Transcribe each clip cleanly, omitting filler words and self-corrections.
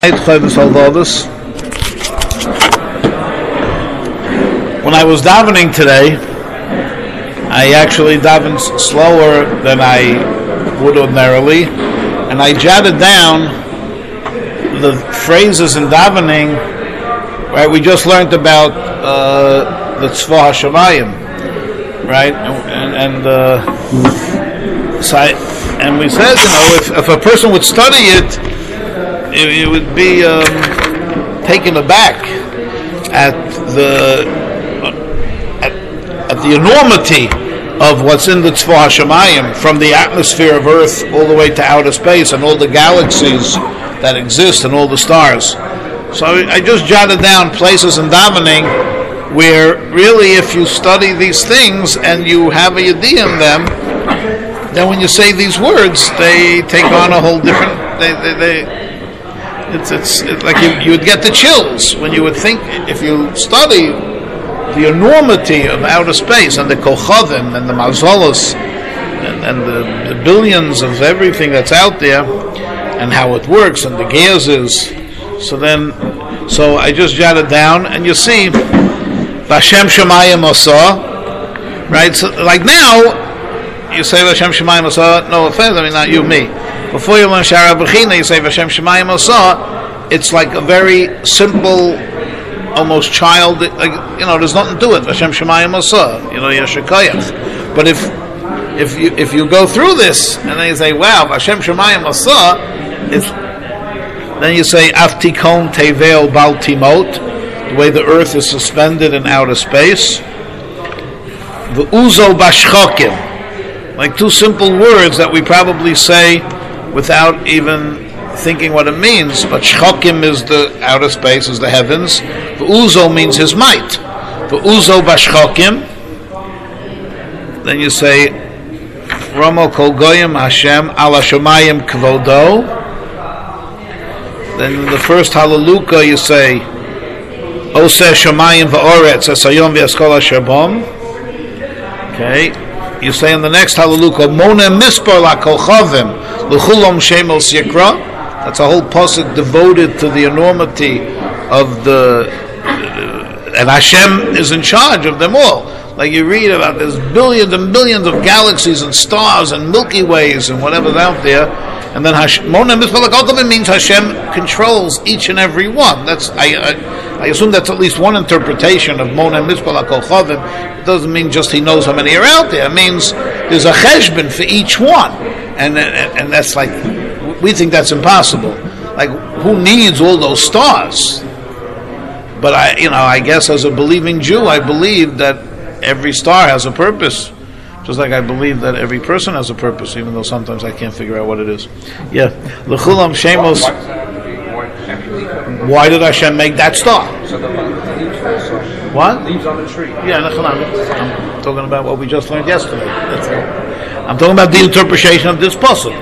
When I was davening today, I actually davened slower than I would ordinarily, and I jotted down the phrases in davening. Right, we just learned about the Tzva Hashemayim, right? And we said, if a person would study it, it would be taken aback at the enormity of what's in the Tzva Hashemayim, from the atmosphere of Earth all the way to outer space and all the galaxies that exist and all the stars. So I just jotted down places in davening where really, if you study these things and you have a yediyah in them, then when you say these words, they take on a whole different. It's like you would get the chills when you would think, if you study the enormity of outer space and the kochavim and the mazolos and the billions of everything that's out there and how it works and the gezes. So I just jotted down, and you see, Vashem Shemayim Asa, right? So like now, you say Vashem Shemayim Asa. No offense, I mean not you, me. Before you learn Shara Bechina, you say Vashem Shemayim Asa. It's like a very simple, almost child. There's nothing to it. Vashem Shemayim Asa. You're Shekayach. But if you go through this and then you say, wow, Vashem Shemayim Asa, then you say Aftikon Tevel Bal Timot, the way the earth is suspended in outer space. The Uzo Bashchokim, like two simple words that we probably say without even thinking what it means. But Shchokim is the outer space, is the heavens. The Uzo means his might. The Uzo Bashchokim. Then you say Romo Kol Goyim Hashem Ala Shemayim Kvodo. Then in the first Hallelujah you say Oseh Shemayim Va'oretz Esayom V'Yaskol Asher Bom. Okay. You say in the next Hallelujah Mona Mispar La Kochavim L'Chulom Shemos Yikra. That's a whole pasuk devoted to the enormity of and Hashem is in charge of them all. Like you read about, there's billions and billions of galaxies and stars and Milky Ways and whatever's out there. And then Mona Mispar La Kochavim means Hashem controls each and every one. I assume that's at least one interpretation of Mona Mispar La Kochavim. It doesn't mean just he knows how many are out there. It means there's a cheshbon for each one. And that's like, we think that's impossible. Like, who needs all those stars? But I guess as a believing Jew, I believe that every star has a purpose. Just like I believe that every person has a purpose, even though sometimes I can't figure out what it is. Yeah. L'chulam shemos. Why did Hashem make that star? What? Leaves on the tree. Yeah, I'm talking about what we just learned yesterday. That's all. I'm talking about the interpretation of this pasuk.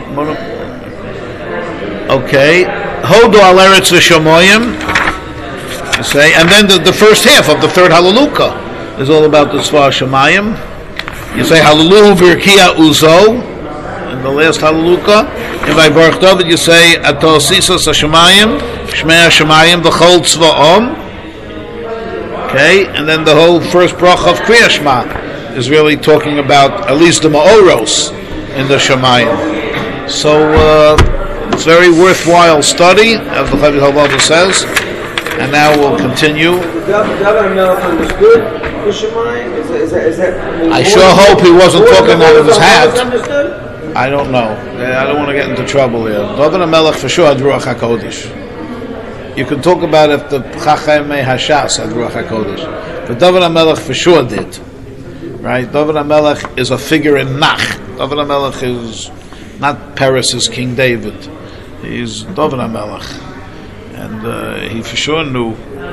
Okay. Hodo al eretz v'shamoyim. You say, and then the first half of the third Hallelujah is all about the Tzva Hashemayim. You say Hallelujah v'irkia uzo in the last Hallelujah. In Vayvarach David you say Ato Sisas Hashemayim Shmei Hashemayim v'chol tzva'om. Okay, and then the whole first bracha of Kriya Shema is really talking about at least the Ma'oros in the Shemayim. So it's very worthwhile study, as the Chavis Halvava says. And now we'll continue. David Melech understood the Shemayim? I sure hope he wasn't talking out of his hat. Understood? I don't know. I don't want to get into trouble here. David Melech for sure had Ruach HaKodesh. You can talk about if the Chachamei Hashas had Ruach HaKodesh. But David HaMelech for sure did. Right? David HaMelech is a figure in Nach. David HaMelech is not Paris' King David. He's David HaMelech. And he for sure knew.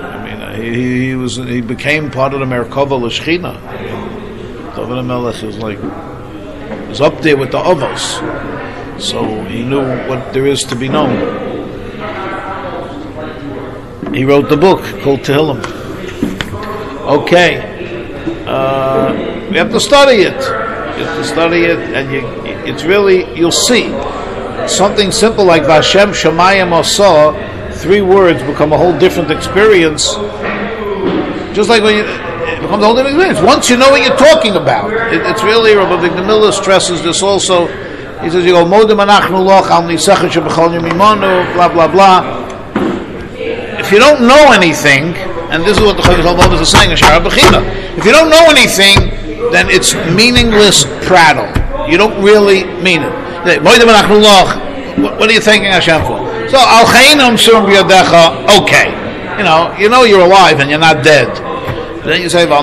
He became part of the Merkava L'Shechina. David HaMelech is up there with the Avos. So he knew what there is to be known. He wrote the book called Tehillim. Okay. We have to study it. And it's really, you'll see. Something simple like Vashem Shemayim Asa three words become a whole different experience. Just like when it becomes a whole different experience. Once you know what you're talking about, it's really, Rabbi Vigdamila stresses this also. He says, you go, Modem anachnu loch al nisachah shebechol yom imanu, blah, blah, blah. If you don't know anything, and this is what the Chavis Halvavos is saying in Shara Bechina, if you don't know anything, then it's meaningless prattle. You don't really mean it. What are you thanking Hashem for? So, al chayinam surim b'yadecha, okay. You know you're alive and you're not dead. Then you say, so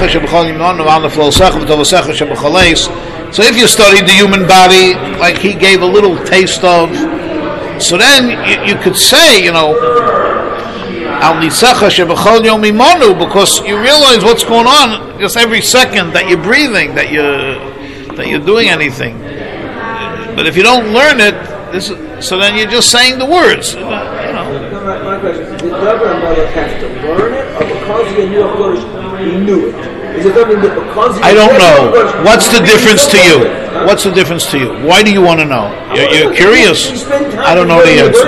if you studied the human body, like he gave a little taste of, so then you could say, because you realize what's going on just every second that you're breathing, that you're doing anything. But if you don't learn it, so then you're just saying the words. My question: did David and Melech have to learn it, or because he knew Hakadosh, he knew it? Is it something that because he I don't know. What's the difference to you? What's the difference to you? Why do you want to know? You're curious? I don't know the answer.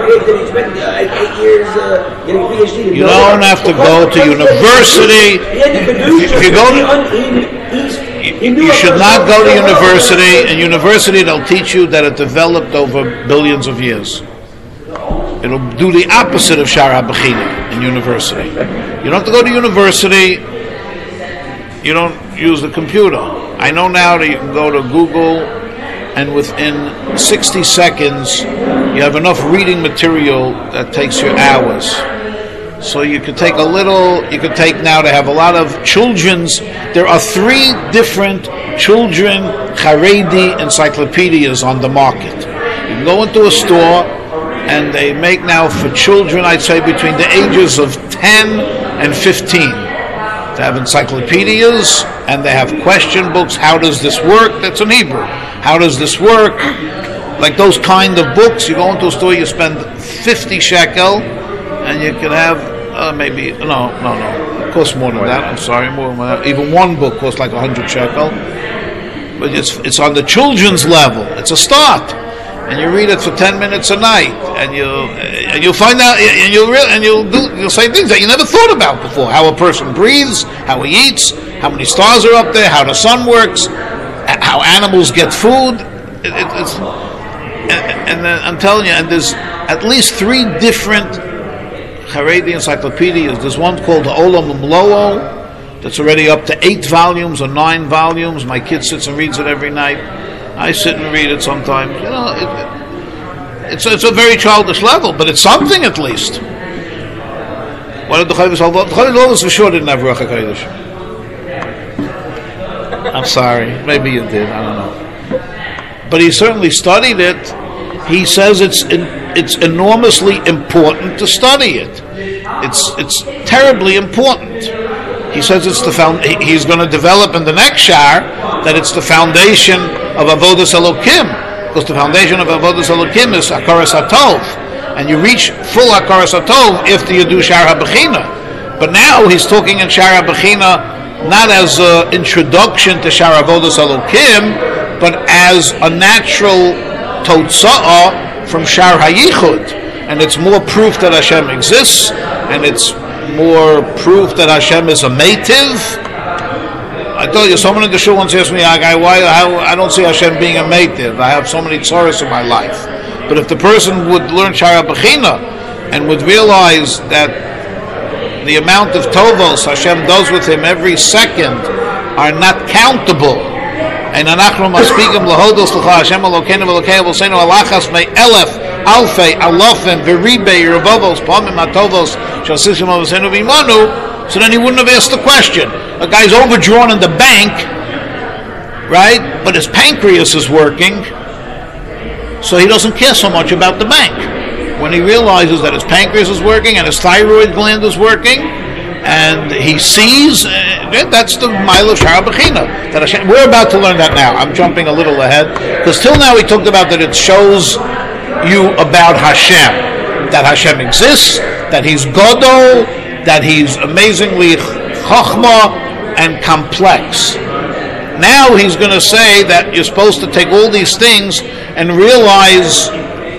You don't have to go to university. If you go you should not go to university. In university, they'll teach you that it developed over billions of years. It'll do the opposite of Shara Bechina in university. You don't have to go to university. You don't use the computer. I know now that you can go to Google, and within 60 seconds, you have enough reading material that takes you hours. So you could take now to have a lot of children's. There are 3 different children Haredi encyclopedias on the market. You can go into a store, and they make now for children, I'd say between the ages of 10 and 15. They have encyclopedias, and they have question books. How does this work? That's in Hebrew. How does this work? Like those kind of books. You go into a store, you spend 50 shekel, and you can have it costs more than that. I'm sorry, more than that. Even one book costs like 100 shekel. But it's on the children's level. It's a start. And you read it for 10 minutes a night, and you'll find out, and you'll say things that you never thought about before. How a person breathes, how he eats, how many stars are up there, how the sun works, how animals get food. And then I'm telling you, and there's at least 3 different Haredi encyclopedias. There's one called the Olam Umlo'o that's already up to 8 volumes or 9 volumes. My kid sits and reads it every night. I sit and read it sometimes. It's a very childish level, but it's something at least. What did the Chavis Halvavos? The Chavis Halvavos for sure didn't have Ruach HaKodesh. I'm sorry, maybe you did. I don't know. But he certainly studied it. He says it's enormously important to study it. It's terribly important. He says he's going to develop in the next shar that it's the foundation of Avodas Elokim, because the foundation of Avodas Elokim is Hakaras HaTov, and you reach full Hakaras HaTov after you do Shar HaBechina. But now he's talking in Shar HaBechina not as an introduction to Shar Avodas Elokim, but as a natural Totza'ah from Shar HaYichud, and it's more proof that Hashem exists, and it's more proof that Hashem is a meitiv. I told you, someone in the shul once asked me, why I don't see Hashem being a meitiv. I have so many tzoros in my life. But if the person would learn Shara Bechina and would realize that the amount of tovos Hashem does with him every second are not countable, and anachnu maspikim lahodos l'cha Hashem Elokeinu v'Elokei Avosenu alachas me'elef alfei alofim v'ribei revovos pamim atovos shasishim Avosenu v'imanu. So then he wouldn't have asked the question. A guy's overdrawn in the bank, right? But his pancreas is working, so he doesn't care so much about the bank. When he realizes that his pancreas is working and his thyroid gland is working, and he sees, that's the Ma'ila of Shara Bechina. We're about to learn that now. I'm jumping a little ahead, because till now we talked about that it shows you about Hashem, that Hashem exists, that He's Godol, that He's amazingly Chachma and complex. Now He's going to say that you're supposed to take all these things and realize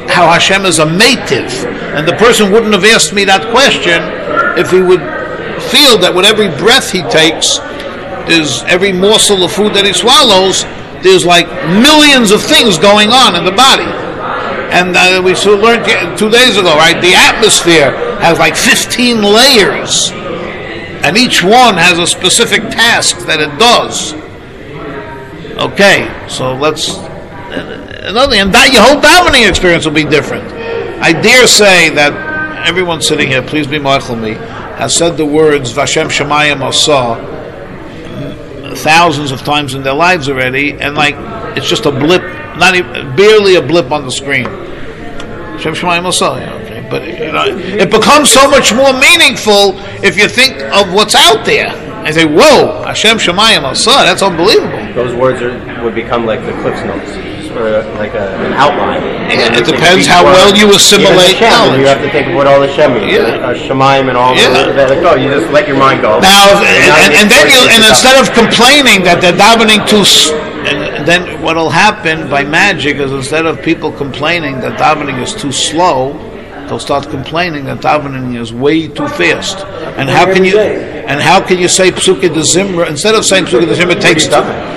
how Hashem is a mative, and the person wouldn't have asked me that question if he would feel that with every breath he takes, there's every morsel of food that he swallows, there's like millions of things going on in the body. And we learned 2 days ago, right? The atmosphere has like 15 layers, and each one has a specific task that it does. Okay, so and that your whole davening experience will be different. I dare say that everyone sitting here, please be mindful of me, has said the words Vashem Shemayim Asa thousands of times in their lives already, and like it's just a blip, not even, barely a blip on the screen. Vashem Shemayim Asa, okay, but it becomes so much more meaningful if you think of what's out there. I say, whoa, Hashem Shemayim Asa, that's unbelievable. Those words would become like the Cliff's Notes, or like an outline. Yeah, it depends how well you assimilate knowledge. You have to think of what all the Shem means, Shemaim and all that. Like, you just let your mind go. Now, and then instead of complaining that they're davening too, and then what will happen by magic is instead of people complaining that davening is too slow, they'll start complaining that davening is way too fast. And how can you say Psukei de Zimra instead of saying Psukei de Zimra takes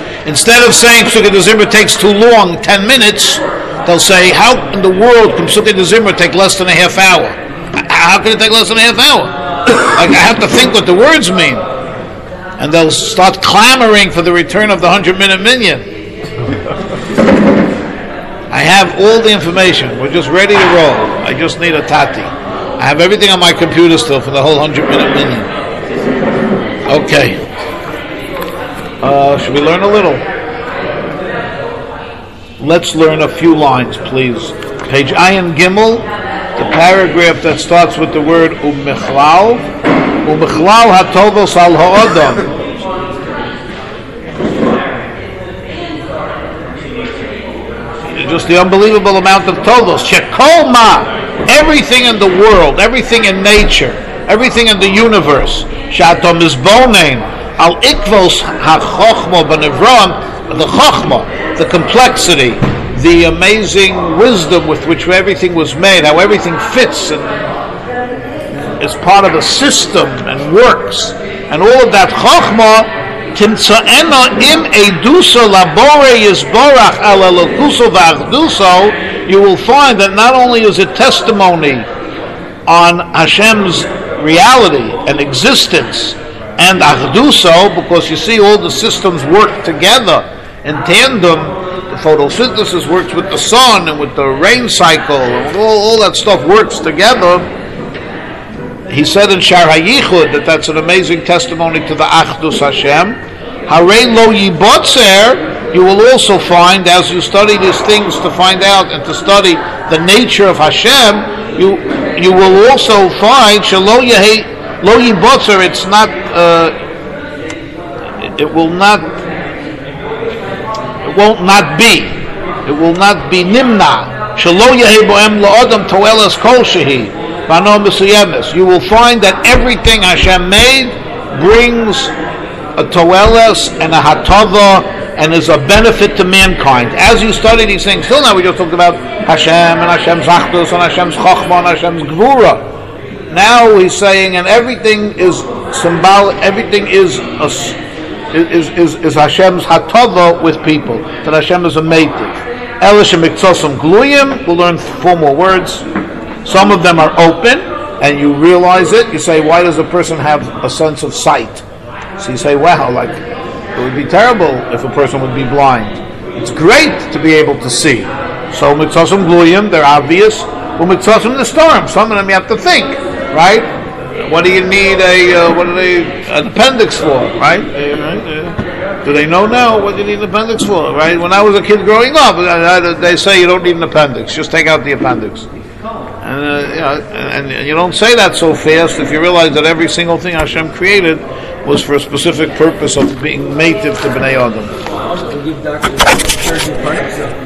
too long, 10 minutes? They'll say, how in the world can Psukei de Zimra take less than a half hour? How can it take less than a half hour? Like, I have to think what the words mean, and they'll start clamoring for the return of the 100-minute minyan. I have all the information. We're just ready to roll. I just need a tati. I have everything on my computer still for the whole 100-minute minyan. Okay. Should we learn a little? Let's learn a few lines, please. Page Ayin Gimel, the paragraph that starts with the word Umichlal. Umichlal hatovos al ha'odam. Just the unbelievable amount of tovos. Shekol ma, everything in the world, everything in nature, everything in the universe. Shatom izbonein al ikvos ha-chochma b'nevron, the chochma, the complexity, the amazing wisdom with which everything was made, how everything fits and is part of a system and works, and all of that chochma. Timtsaena im eduso labore yisborach ala lokuso v'achduso. You will find that not only is it testimony on Hashem's reality and existence and achduso, because you see all the systems work together in tandem. The photosynthesis works with the sun and with the rain cycle, and all that stuff works together. He said in Shar HaYichud that that's an amazing testimony to the Achdus Hashem. Harei lo yibotzer, you will also find, as you study these things to find out and to study the nature of Hashem, you will also find shelo lo yibotzer. It's not. It will not be. It will not be nimna. Shelo yehi boem laodam toelas kol shehi. You will find that everything Hashem made brings a toelas and a hatava and is a benefit to mankind. As you study these things, till now we just talked about Hashem and Hashem's achdus and Hashem's chochmah and Hashem's gvura. Now he's saying, and everything is symbolic. Everything is Hashem's hatava with people. That Hashem is a meitiv. Elish miktsosum gluyim. We'll learn 4 more words. Some of them are open, and you realize it. You say, why does a person have a sense of sight? So you say, wow, like, it would be terrible if a person would be blind. It's great to be able to see. So, mitzvahim gluyim, they're obvious. Well, mitzvahim the storm. Some of them you have to think, right? What do you need an appendix for, right? Do they know now what you need an appendix for, right? When I was a kid growing up, they say you don't need an appendix. Just take out the appendix. And you don't say that so fast if you realize that every single thing Hashem created was for a specific purpose of being native to Bnei Adam.